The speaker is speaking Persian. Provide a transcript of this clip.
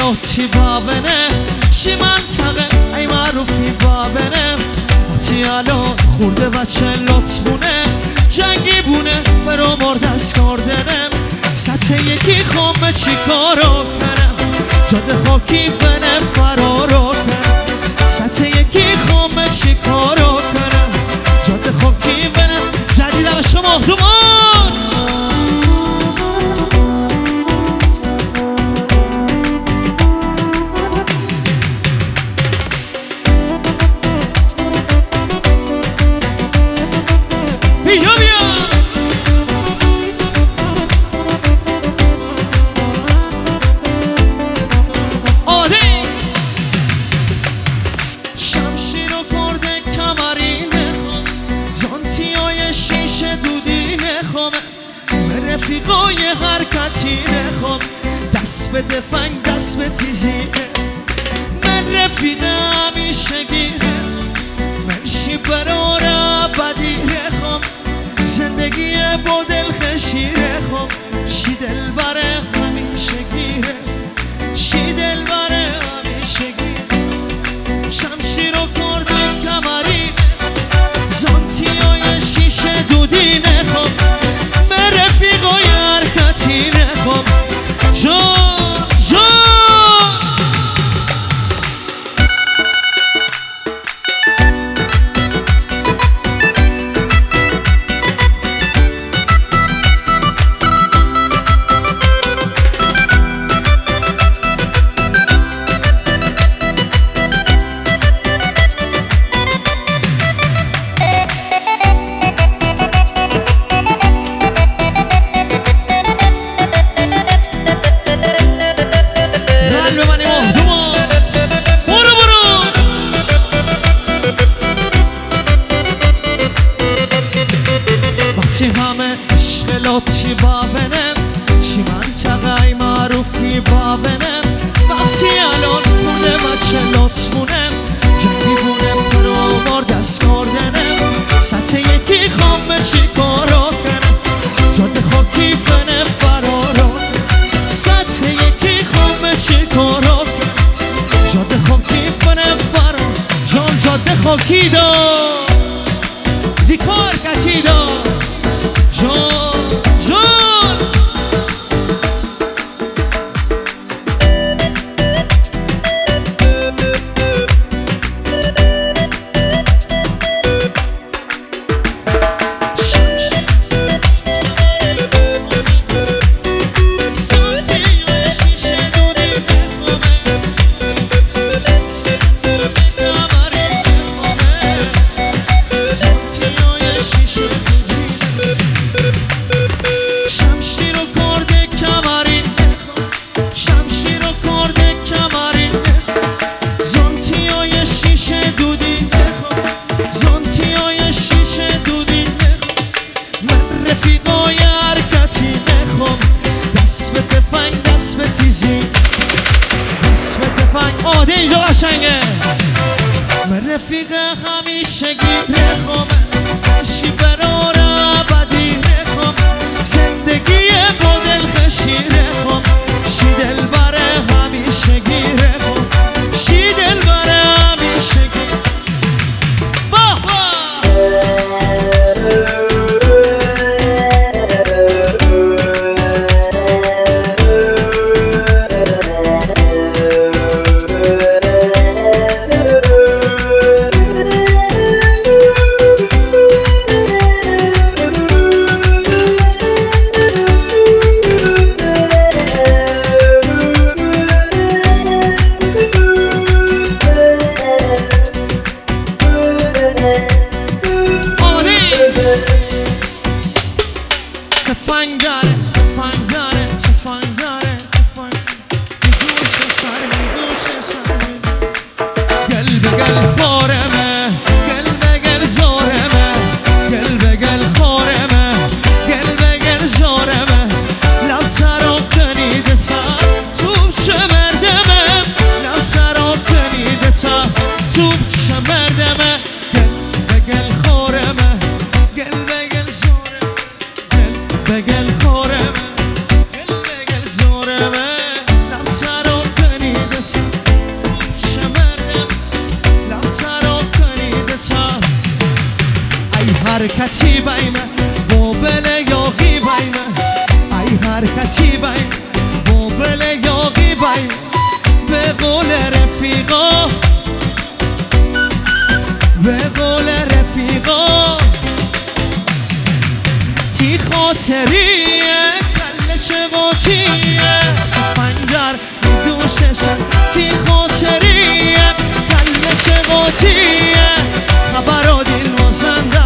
لطی بابنه شی منطقه ای معروفی بابنه وقتی الان خورده بچه لطمونه جنگی بونه برو مردست کردنم سطح یکی خومه چی کارو کنم جاده خاکی فنه فرارو کنم سطح یکی خومه چی کارو کنم جاده خاکی فنه جدیدم شما دومان رفیقای حرکتی نخوام دست به دفنگ دست به تیزینه من رفیق همیشه گیره من شی برار ابدی نخوام زندگی با دلخشی نخوام شی دل بره همیشه گیره شی دل بره همیشه گیره شمشیر و کردن کمری زانتی های شیشه دودی نخوام رفیقای حرکتی نخوام جان جان لطی بابنم شی منطقه ای معروفی بابنم وقتی الان خورده بچه لطمونم جنگی بونم پرامار دست کردنم سطح یکی خوامه چی کارو کنم جاده خاکی فنه فرارو سطح یکی خوامه چی کارو کنم جاده خاکی فنه فرارو جان جاده خاکی دا ریکار کتی دا جان رفیقای حرکتی نخوام دست به تفنگ دست به تیزی دست به تفنگ آده اینجا قشنگه من رفیق همیشه گیر نخوام شی برار ابدی نخوام زندگی با دلخشی نخوام شی دل بره همیشه گیر نخوام شی دل بره همیشه گیر باه تفنگ داره تفنگ داره تفنگ داره تفنگ میگوشه سر میگوشه سر گل به گل خورمه گل به گل زورمه گل به گل خورمه گل به گل زورمه لب تراب کنیده تا توب چه مردمه لب تراب کنیده تا توب چه مردمه گل به گل خورمه گل به گل زورمه بگل خورمه گل بگل زورمه لب تراب کنی حرکتی بایم بوبل یاقی بایم ای حرکتی بایم بوبل یاقی بایم به قول رفیقا به قول رفیقا تی خاطریه کلش قاطیه تفنگر میدوشه سر تی خاطریه کلش قاطیه خبر و دل واسنده